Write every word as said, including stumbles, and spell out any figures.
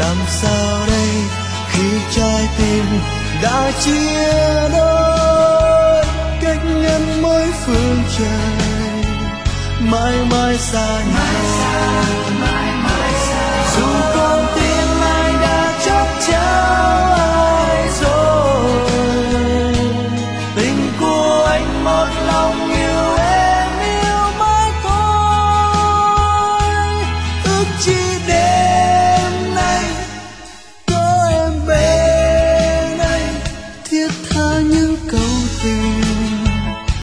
làm sao đây khi trái tim đã chia đôi, cách ngăn mỗi phương trời, mãi mãi xa nhau. Dù con tim anh đã chắc chắn ai rồi, tình của anh một lòng yêu em, yêu mãi thôi, ước chi